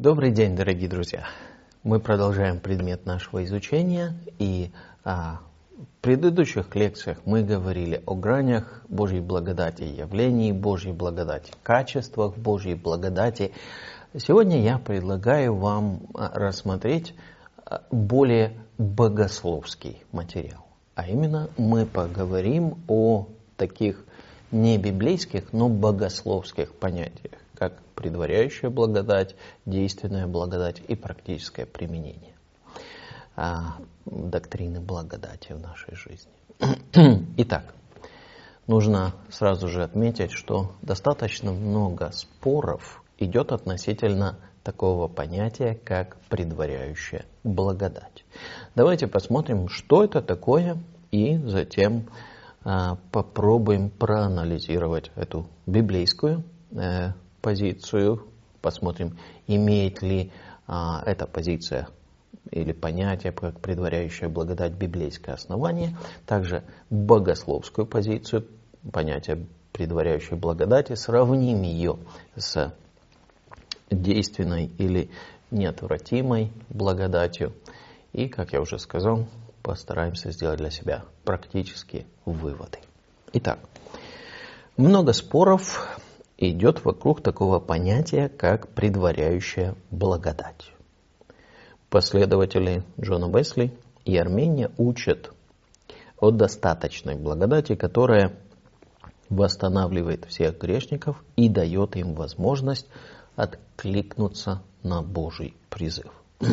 Добрый день, дорогие друзья! Мы продолжаем предмет нашего изучения, и в предыдущих лекциях мы говорили о гранях Божьей благодати, явлении Божьей благодати, качествах Божьей благодати. Сегодня я предлагаю вам рассмотреть более богословский материал. А именно мы поговорим о таких не библейских, но богословских понятиях, как предваряющая благодать, действенная благодать и практическое применение доктрины благодати в нашей жизни. Итак, нужно сразу же отметить, что достаточно много споров идет относительно такого понятия, как предваряющая благодать. Давайте посмотрим, что это такое, и затем попробуем проанализировать эту библейскую позицию, посмотрим, имеет ли эта позиция или понятие, как предваряющая благодать, библейское основание, также богословскую позицию, понятие предваряющей благодати, сравним ее с действенной или неотвратимой благодатью и, как я уже сказал, постараемся сделать для себя практические выводы. Итак, много споров идет вокруг такого понятия, как предваряющая благодать. Последователи Джона Уэсли и Армения учат о достаточной благодати, которая восстанавливает всех грешников и дает им возможность откликнуться на Божий призыв.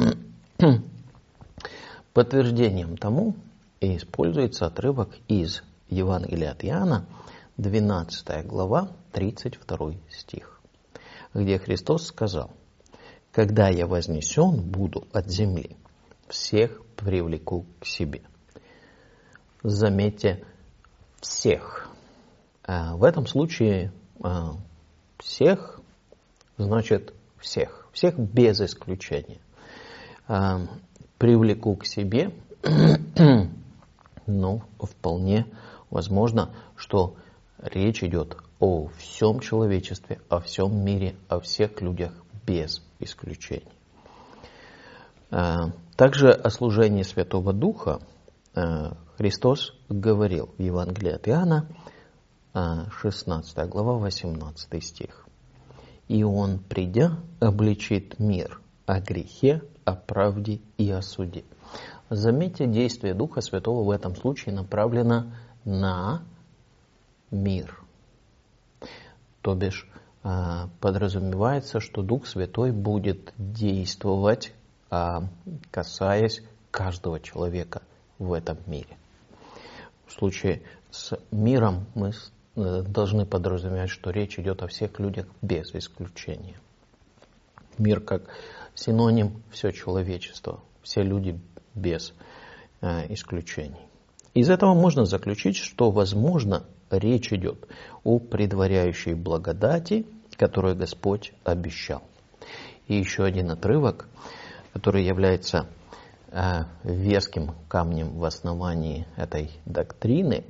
Подтверждением тому используется отрывок из Евангелия от Иоанна, 12 глава, 32 стих, где Христос сказал: «Когда я вознесен буду от земли, всех привлеку к себе». Заметьте, всех. В этом случае всех значит всех. Всех без исключения. Привлеку к себе, но вполне возможно, что речь идет о всем человечестве, о всем мире, о всех людях без исключений. Также о служении Святого Духа Христос говорил в Евангелии от Иоанна, 16 глава, 18 стих. «И Он, придя, обличит мир о грехе, о правде и о суде». Заметьте, действие Духа Святого в этом случае направлено на мир. То бишь, подразумевается, что Дух Святой будет действовать, касаясь каждого человека в этом мире. В случае с миром мы должны подразумевать, что речь идет о всех людях без исключения. Мир как синоним все человечество, все люди без исключений. Из этого можно заключить, что, возможно, речь идет о предваряющей благодати, которую Господь обещал. И еще один отрывок, который является веским камнем в основании этой доктрины,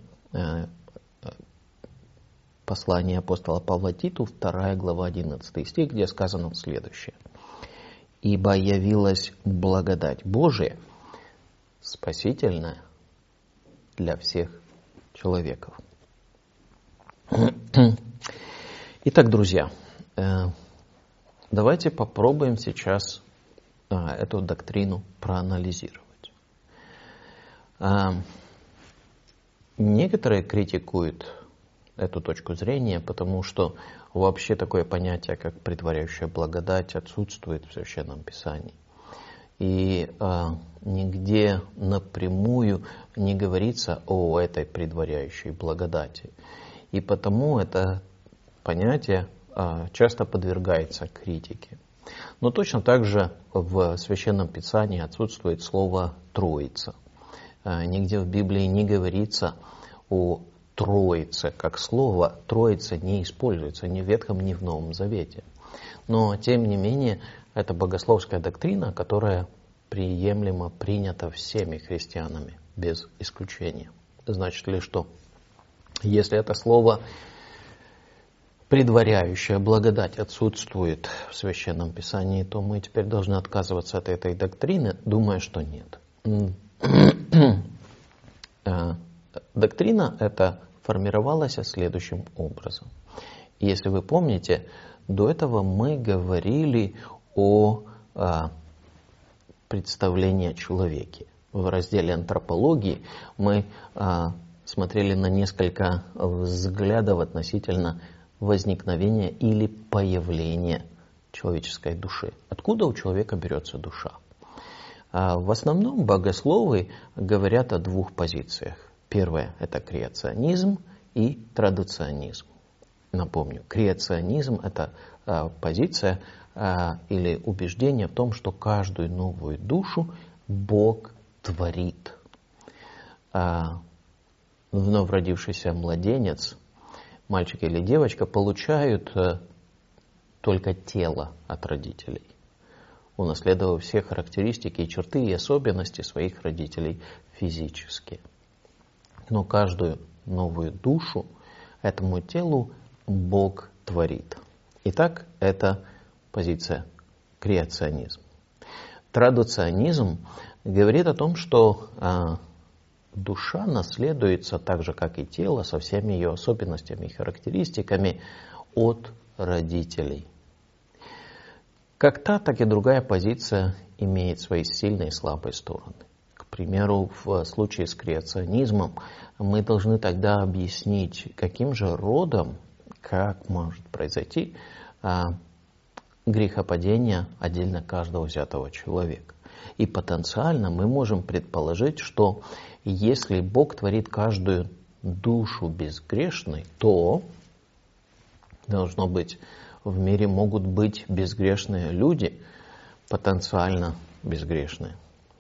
послание апостола Павла Титу, 2 глава, 11 стих, где сказано следующее: «Ибо явилась благодать Божия, спасительная для всех человеков». Итак, друзья, давайте попробуем сейчас эту доктрину проанализировать. Некоторые критикуют эту точку зрения, потому что вообще такое понятие, как предваряющая благодать, отсутствует в Священном Писании. И нигде напрямую не говорится о этой предваряющей благодати. И потому это понятие часто подвергается критике. Но точно так же в Священном Писании отсутствует слово «троица». Нигде в Библии не говорится о Троице, как слово «троица» не используется ни в Ветхом, ни в Новом Завете. Но, тем не менее, это богословская доктрина, которая приемлемо принята всеми христианами, без исключения. Значит ли, что если это слово предваряющая благодать отсутствует в Священном Писании, то мы теперь должны отказываться от этой доктрины, думая, что нет. Доктрина эта формировалась следующим образом. Если вы помните, до этого мы говорили о представлении о человеке. В разделе антропологии мы смотрели на несколько взглядов относительно возникновения или появления человеческой души. Откуда у человека берется душа? В основном богословы говорят о двух позициях. Первое – это креационизм и традуционизм. Напомню, креационизм – это позиция или убеждение в том, что каждую новую душу Бог творит. Вновь родившийся младенец, мальчик или девочка, получают только тело от родителей, унаследовав все характеристики и черты и особенности своих родителей физически. Но каждую новую душу этому телу Бог творит. Итак, это позиция креационизм. Традуционизм говорит о том, что душа наследуется так же, как и тело, со всеми ее особенностями и характеристиками от родителей. Как та, так и другая позиция имеет свои сильные и слабые стороны. К примеру, в случае с креационизмом мы должны тогда объяснить, каким же родом, как может произойти грехопадение отдельно каждого взятого человека. И потенциально мы можем предположить, что если Бог творит каждую душу безгрешной, то должно быть, в мире могут быть безгрешные люди, потенциально безгрешные.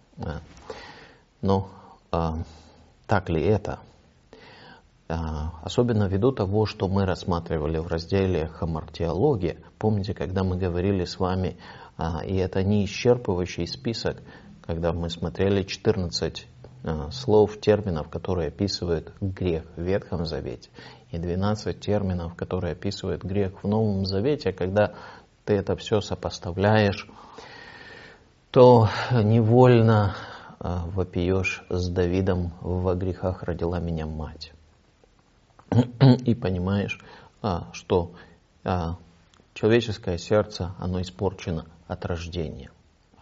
Но так ли это? Особенно ввиду того, что мы рассматривали в разделе «Хамартиология». Помните, когда мы говорили с вами, и это не исчерпывающий список, когда мы смотрели 14 слов, терминов, которые описывают грех в Ветхом Завете, и 12 терминов, которые описывают грех в Новом Завете. Когда ты это все сопоставляешь, то невольно вопиешь с Давидом: «Во грехах родила меня мать». И понимаешь, что человеческое сердце, оно испорчено от рождения.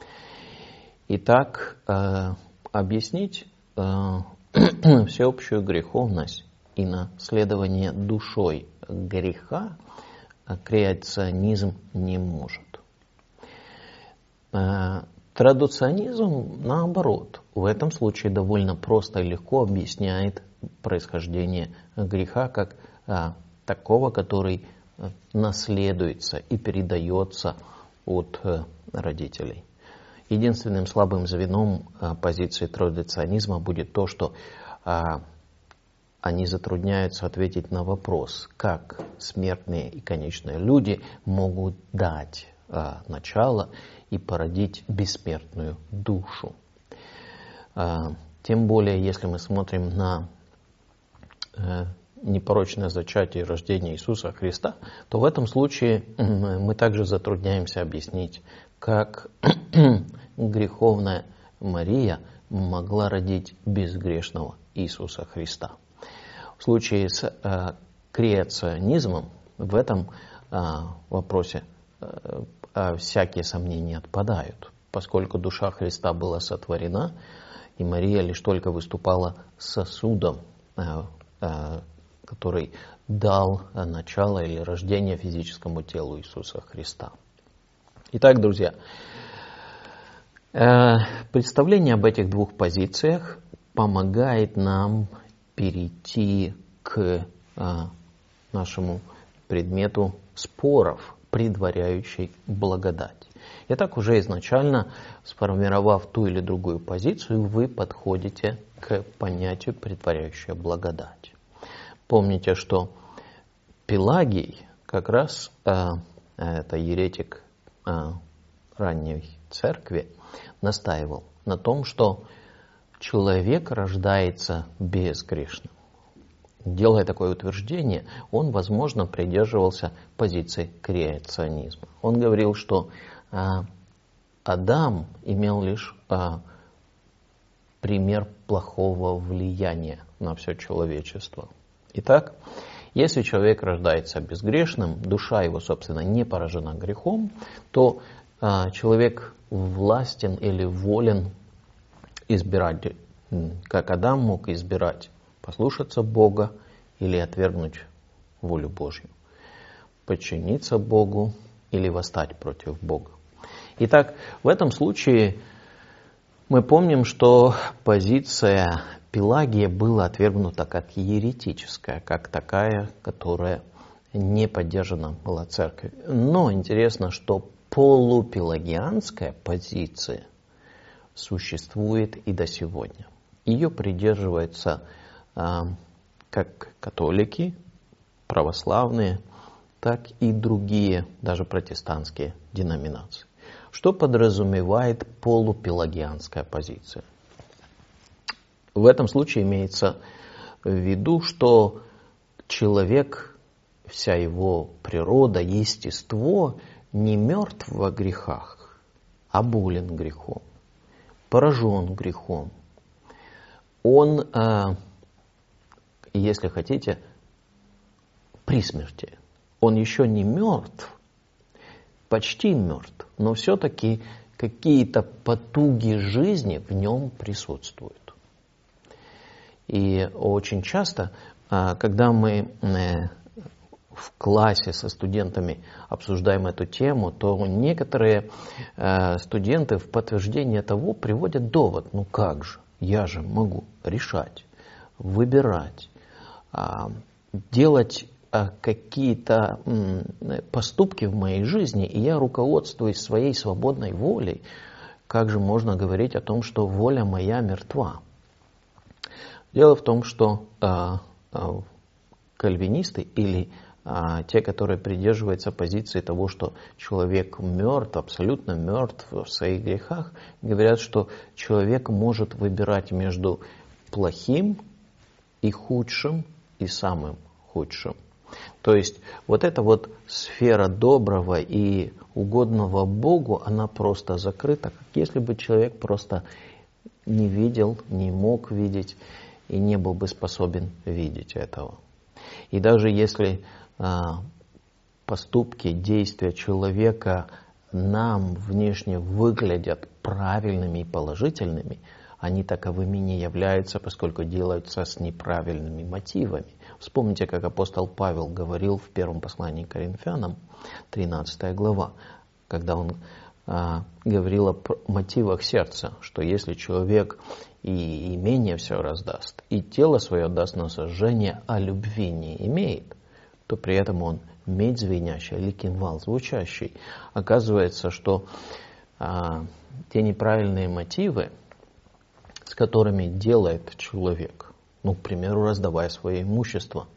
Итак, объяснить всеобщую греховность и наследование душой греха креационизм не может. Традуционизм, наоборот, в этом случае довольно просто и легко объясняет происхождение греха как такого, который наследуется и передается от родителей. Единственным слабым звеном позиции традуционизма будет то, что они затрудняются ответить на вопрос, как смертные и конечные люди могут дать начало и породить бессмертную душу. Тем более, если мы смотрим на непорочное зачатие и рождение Иисуса Христа, то в этом случае мы также затрудняемся объяснить, как греховная Мария могла родить безгрешного Иисуса Христа. В случае с креационизмом в этом вопросе всякие сомнения отпадают, поскольку душа Христа была сотворена, и Мария лишь только выступала сосудом, который дал начало или рождение физическому телу Иисуса Христа. Итак, друзья, представление об этих двух позициях помогает нам перейти к нашему предмету споров, предваряющей благодать. Итак, уже изначально, сформировав ту или другую позицию, вы подходите к понятию предваряющая благодать. Помните, что Пелагий, как раз это еретик ранней церкви, настаивал на том, что человек рождается безгрешным. делая такое утверждение, он, возможно, придерживался позиции креационизма. Он говорил, что Адам имел лишь пример плохого влияния на все человечество. Итак, если человек рождается безгрешным, душа его, собственно, не поражена грехом, то человек властен или волен избирать, как Адам мог избирать, послушаться Бога или отвергнуть волю Божью, подчиниться Богу или восстать против Бога. Итак, в этом случае мы помним, что позиция Пелагия была отвергнута как еретическая, как такая, которая не поддержана была церковью. Но интересно, что полупелагианская позиция существует и до сегодня. Ее придерживаются как католики, православные, так и другие, даже протестантские деноминации. Что подразумевает полупелагианская позиция? В этом случае имеется в виду, что человек, вся его природа, естество не мертв во грехах, а болен грехом, поражен грехом. Он, если хотите, при смерти. Он еще не мертв, почти мертв, но все-таки какие-то потуги жизни в нем присутствуют. И очень часто, когда мы в классе со студентами обсуждаем эту тему, то некоторые студенты в подтверждение того приводят довод: ну как же, я же могу решать, выбирать, делать какие-то поступки в моей жизни, и я руководствуюсь своей свободной волей. Как же можно говорить о том, что воля моя мертва? Дело в том, что кальвинисты или те, которые придерживаются позиции того, что человек мертв, абсолютно мертв в своих грехах, говорят, что человек может выбирать между плохим и худшим, и самым худшим. То есть вот эта вот сфера доброго и угодного Богу, она просто закрыта, как если бы человек просто не видел, не мог видеть и не был бы способен видеть этого. И даже если поступки, действия человека нам внешне выглядят правильными и положительными, они таковыми не являются, поскольку делаются с неправильными мотивами. Вспомните, как апостол Павел говорил в первом послании к Коринфянам, 13 глава, когда он говорил о мотивах сердца, что если человек и имение все раздаст, и тело свое отдаст на сожжение, а любви не имеет, то при этом он медь звенящая или кимвал звучащий. Оказывается, что те неправильные мотивы, с которыми делает человек, ну, к примеру, раздавая свое имущество,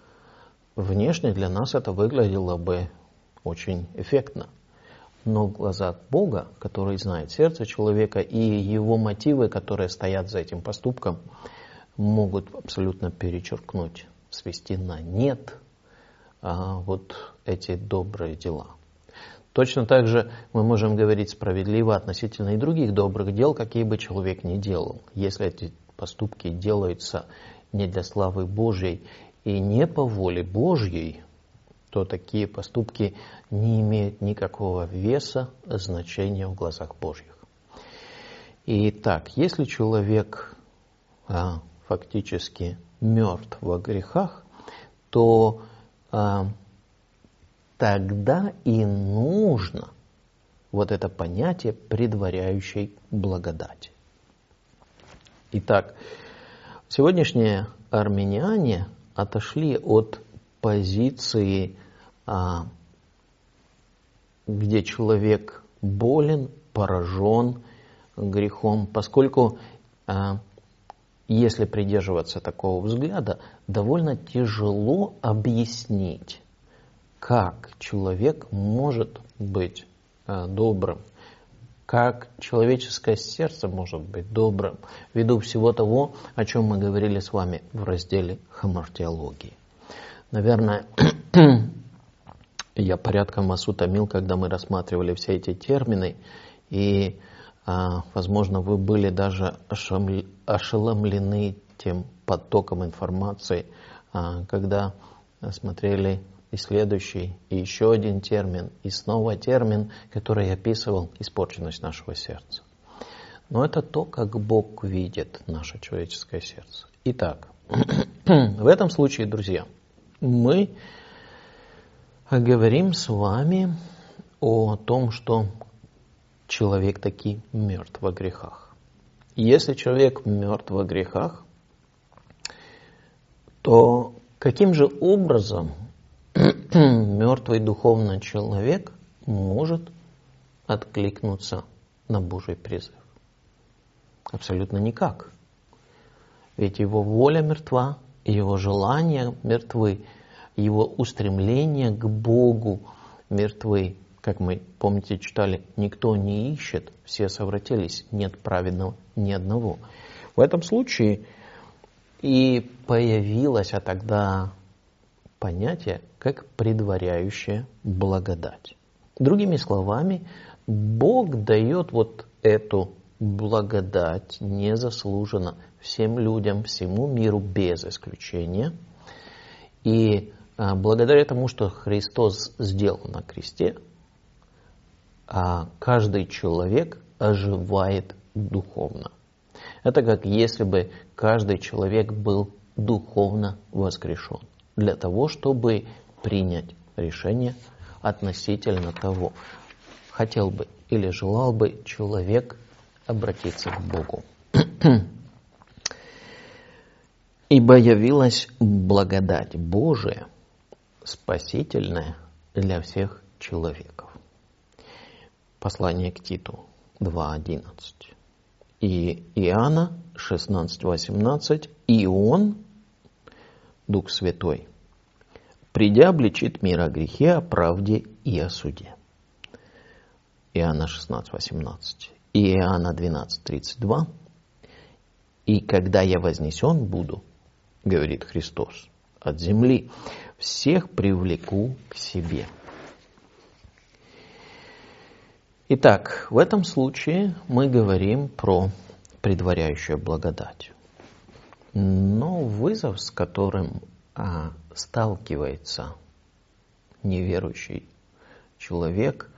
внешне для нас это выглядело бы очень эффектно. Но в глазах Бога, который знает сердце человека, и его мотивы, которые стоят за этим поступком, могут абсолютно перечеркнуть, свести на нет вот эти добрые дела. Точно так же мы можем говорить справедливо относительно и других добрых дел, какие бы человек ни делал. Если эти поступки делаются не для славы Божьей и не по воле Божьей, то такие поступки не имеют никакого веса, значения в глазах Божьих. Итак, если человек фактически мертв во грехах, то тогда и нужно вот это понятие предваряющей благодати. Итак, сегодняшние армяне отошли от позиции, где человек болен, поражен грехом, поскольку если придерживаться такого взгляда, довольно тяжело объяснить, как человек может быть добрым, как человеческое сердце может быть добрым, ввиду всего того, о чем мы говорили с вами в разделе хамартиологии. Наверное, я порядком вас утомил, когда мы рассматривали все эти термины, и, возможно, вы были даже ошеломлены тем потоком информации, когда смотрели и следующий, и еще один термин, и снова термин, который описывал испорченность нашего сердца. Но это то, как Бог видит наше человеческое сердце. Итак, в этом случае, друзья, мы говорим с вами о том, что человек таки мертв во грехах. Если человек мертв во грехах, то каким же образом мертвый духовно человек может откликнуться на Божий призыв? Абсолютно никак. Ведь его воля мертва, его желания мертвы, его устремления к Богу мертвы. Как мы, помните, читали, никто не ищет, все совратились, нет праведного ни одного. В этом случае и появилось тогда понятие, как предваряющая благодать. Другими словами, Бог дает вот эту благодать незаслуженно всем людям, всему миру без исключения. И благодаря тому, что Христос сделал на кресте, каждый человек оживает духовно. Это как если бы каждый человек был духовно воскрешен, для того, чтобы принять решение относительно того, хотел бы или желал бы человек обратиться к Богу. Ибо явилась благодать Божия, спасительная для всех человеков. Послание к Титу 2:11. И Иоанна 16:18. И Он, Дух Святой, придя, обличит мир о грехе, о правде и о суде. Иоанна 16:18. И Иоанна 12:32. И когда я вознесен буду, говорит Христос, от земли, всех привлеку к себе. Итак, в этом случае мы говорим про предваряющую благодать. Но вызов, с которым сталкивается неверующий человек,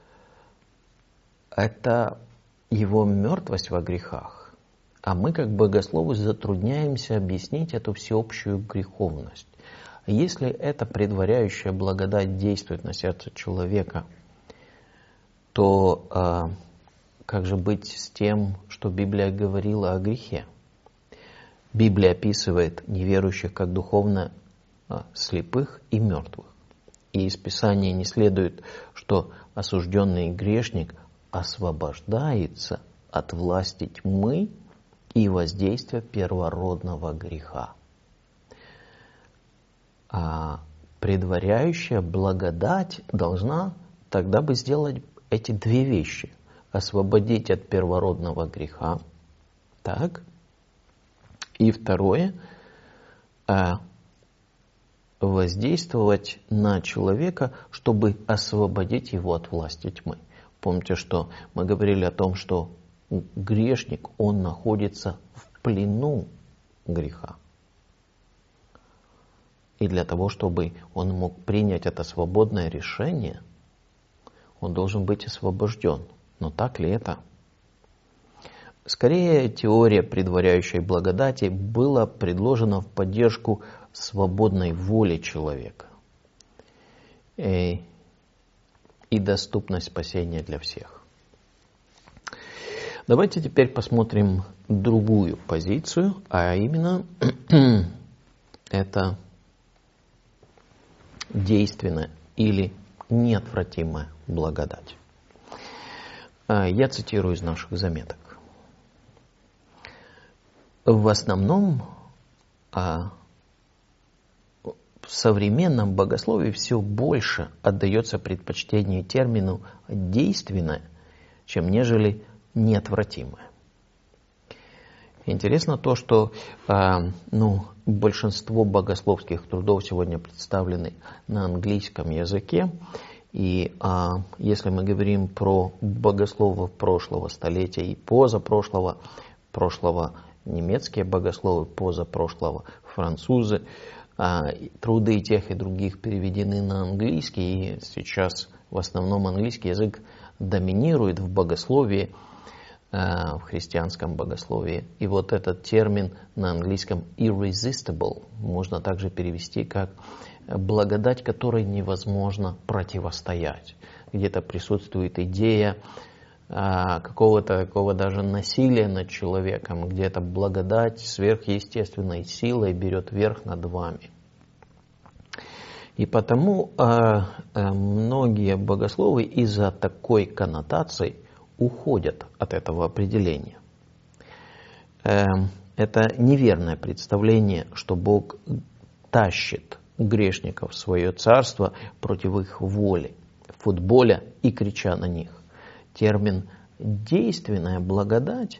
это его мертвость во грехах. А мы, как богословы, затрудняемся объяснить эту всеобщую греховность. Если эта предваряющая благодать действует на сердце человека, то как же быть с тем, что Библия говорила о грехе? Библия описывает неверующих как духовно слепых и мертвых. И из Писания не следует, что осужденный грешник освобождается от власти тьмы и воздействия первородного греха. А предваряющая благодать должна тогда бы сделать эти две вещи. Освободить от первородного греха. Так. И второе. Воздействовать на человека, чтобы освободить его от власти тьмы. Помните, что мы говорили о том, что грешник, он находится в плену греха. И для того, чтобы он мог принять это свободное решение, он должен быть освобожден. Но так ли это? Скорее, теория предваряющей благодати была предложена в поддержку свободной воли человека и доступность спасения для всех. Давайте теперь посмотрим другую позицию, а именно это действенная или неотвратимая благодать. Я цитирую из наших заметок. В основном в современном богословии все больше отдается предпочтению термину «действенная», чем нежели неотвратимое. Интересно то, что большинство богословских трудов сегодня представлены на английском языке. И если мы говорим про богословов прошлого столетия и позапрошлого, прошлого немецкие богословы, позапрошлого французы, труды и тех и других переведены на английский, и сейчас в основном английский язык доминирует в богословии, в христианском богословии. И вот этот термин на английском irresistible можно также перевести как благодать, которой невозможно противостоять. Где-то присутствует идея какого-то такого даже насилия над человеком, где-то благодать сверхъестественной силой берет верх над вами. И потому многие богословы из-за такой коннотации уходят от этого определения. Это неверное представление, что Бог тащит грешников в свое царство против их воли, футболя и крича на них. Термин «действенная благодать»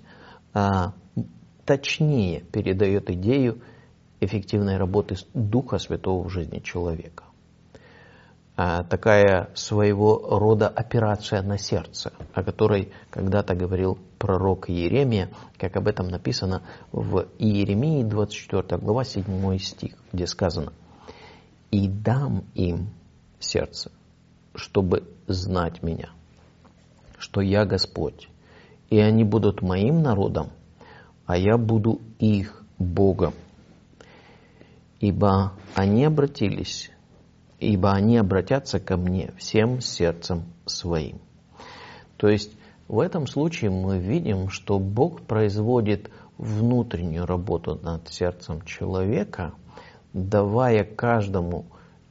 точнее передает идею эффективной работы Духа Святого в жизни человека. Такая своего рода операция на сердце, о которой когда-то говорил пророк Иеремия, как об этом написано в Иеремии 24 глава 7 стих, где сказано: «И дам им сердце, чтобы знать меня, что я Господь, и они будут моим народом, а я буду их Богом, ибо они обратятся ко мне всем сердцем своим». То есть в этом случае мы видим, что Бог производит внутреннюю работу над сердцем человека, давая каждому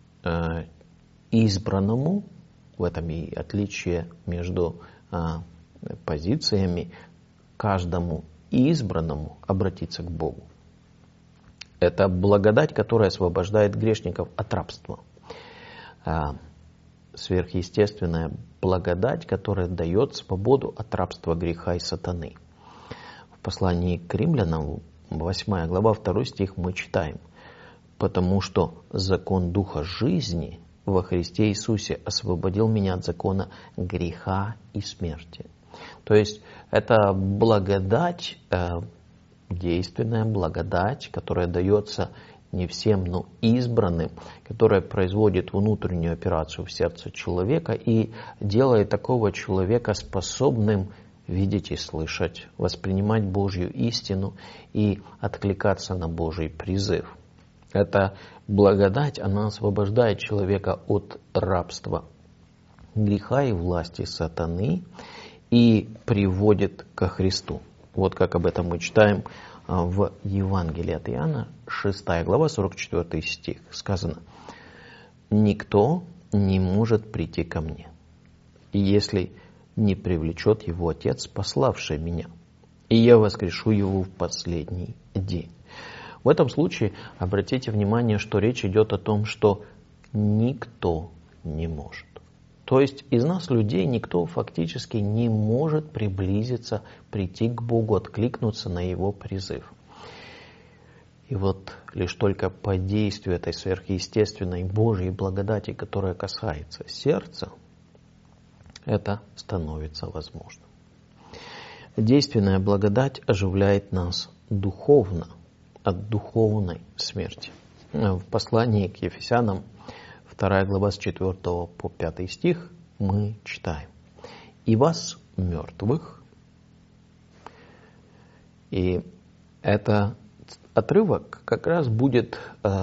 избранному, в этом и отличие между позициями, каждому избранному обратиться к Богу. Это благодать, которая освобождает грешников от рабства. Сверхъестественная благодать, которая дает свободу от рабства греха и сатаны. В послании к Римлянам, 8 глава, 2 стих мы читаем: «Потому что закон Духа жизни во Христе Иисусе освободил меня от закона греха и смерти». То есть это благодать, действенная благодать, которая дается не всем, но избранным, которая производит внутреннюю операцию в сердце человека и делает такого человека способным видеть и слышать, воспринимать Божью истину и откликаться на Божий призыв. Эта благодать, она освобождает человека от рабства греха и власти сатаны и приводит ко Христу. Вот как об этом мы читаем в Евангелии от Иоанна, 6 глава, 44 стих. Сказано: «Никто не может прийти ко мне, если не привлечет его Отец, пославший меня, и я воскрешу его в последний день». В этом случае обратите внимание, что речь идет о том, что никто не может. То есть из нас, людей, никто фактически не может приблизиться, прийти к Богу, откликнуться на Его призыв. И вот лишь только по действию этой сверхъестественной Божьей благодати, которая касается сердца, это становится возможным. Действенная благодать оживляет нас духовно, от духовной смерти. В послании к Ефесянам, 2 глава с 4 по 5 стих мы читаем: «И вас, мертвых». И это отрывок как раз будет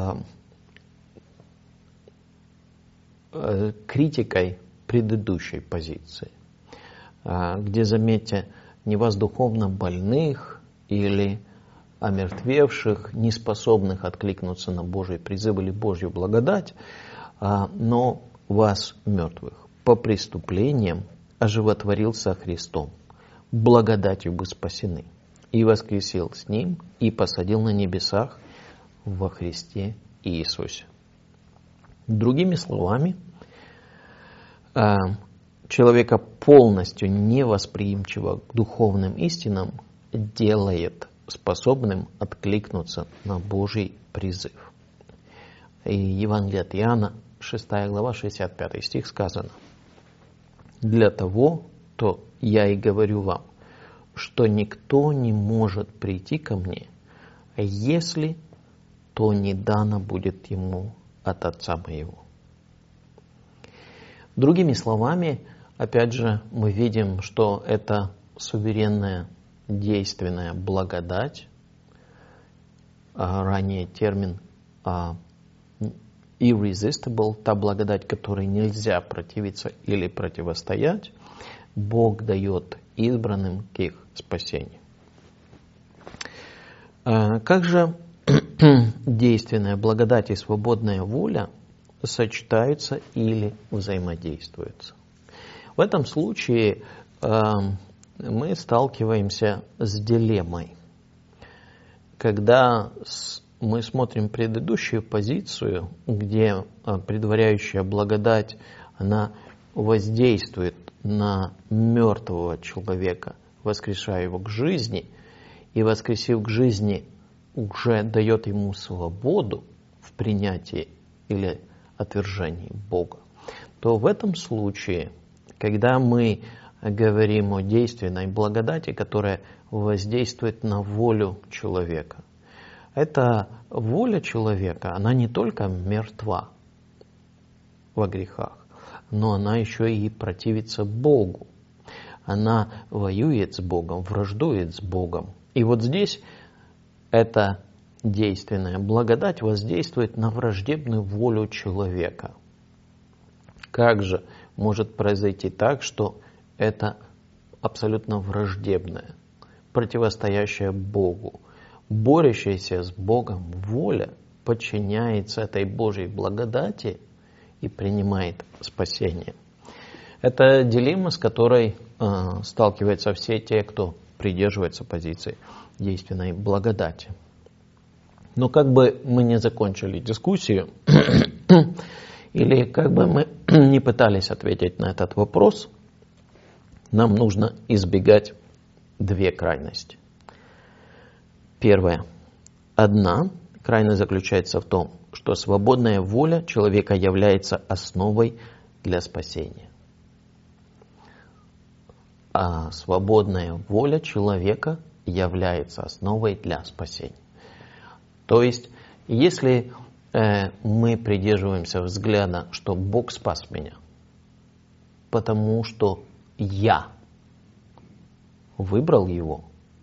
критикой предыдущей позиции, где, заметьте, не вас духовно больных или омертвевших, неспособных откликнуться на Божий призыв или Божью благодать, но вас, мертвых, по преступлениям оживотворил со Христом, благодатью бы спасены, и воскресил с Ним, и посадил на небесах во Христе Иисусе. Другими словами, человека полностью невосприимчивого к духовным истинам делает способным откликнуться на Божий призыв. И Евангелие от Иоанна, 6 глава, 65 стих сказано: «Для того, то я и говорю вам, что никто не может прийти ко мне, если то не дано будет ему от Отца моего». Другими словами, опять же, мы видим, что это суверенная, действенная благодать. Ранее термин irresistible, та благодать, которой нельзя противиться или противостоять, Бог дает избранным к их спасению. Как же действенная благодать и свободная воля сочетаются или взаимодействуются? В этом случае мы сталкиваемся с дилеммой. Когда мы смотрим предыдущую позицию, где предваряющая благодать, она воздействует на мертвого человека, воскрешая его к жизни, и воскресив к жизни, уже дает ему свободу в принятии или отвержении Бога, то в этом случае, когда мы говорим о действенной благодати, которая воздействует на волю человека, эта воля человека, она не только мертва во грехах, но она еще и противится Богу. Она воюет с Богом, враждует с Богом. И вот здесь эта действенная благодать воздействует на враждебную волю человека. Как же может произойти так, что это абсолютно враждебная, противостоящая Богу, борющаяся с Богом воля подчиняется этой Божьей благодати и принимает спасение? Это дилемма, с которой сталкиваются все те, кто придерживается позиции действенной благодати. Но как бы мы не закончили дискуссию, или как бы мы не пытались ответить на этот вопрос, нам нужно избегать две крайности. Первая. Одна крайность заключается в том, что свободная воля человека является основой для спасения. А свободная воля человека является основой для спасения. То есть, если мы придерживаемся взгляда, что Бог спас меня, потому что я выбрал Его,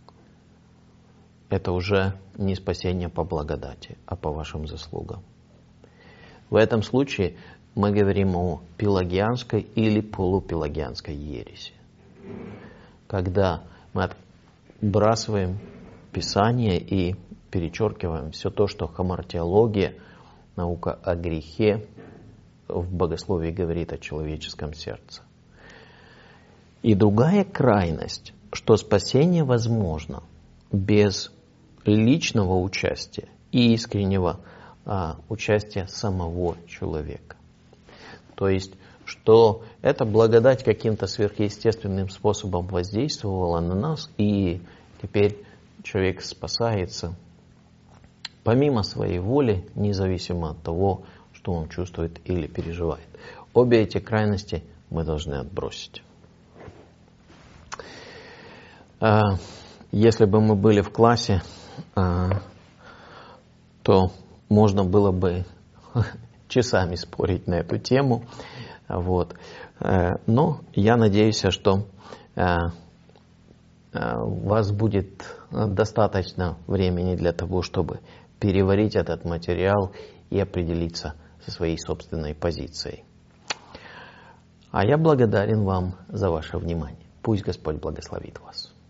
это уже не спасение по благодати, а по вашим заслугам. В этом случае мы говорим о пелагианской или полупелагианской ереси. Когда мы отбрасываем Писание и перечеркиваем все то, что хамартиология, наука о грехе, в богословии говорит о человеческом сердце. И другая крайность, что спасение возможно без личного участия и искреннего участия самого человека. То есть, что эта благодать каким-то сверхъестественным способом воздействовала на нас, и теперь человек спасается помимо своей воли, независимо от того, что он чувствует или переживает. Обе эти крайности мы должны отбросить. Если бы мы были в классе, то можно было бы часами спорить на эту тему. Вот. Но я надеюсь, что у вас будет достаточно времени для того, чтобы переварить этот материал и определиться со своей собственной позицией. А я благодарен вам за ваше внимание. Пусть Господь благословит вас.